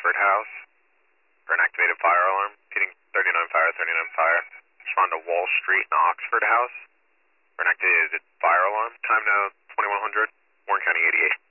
Oxford House for an activated fire alarm. Getting 39 fire, 39 fire. Respond to Wall Street and Oxford House for an activated fire alarm. Time now 2100, Warren County 88.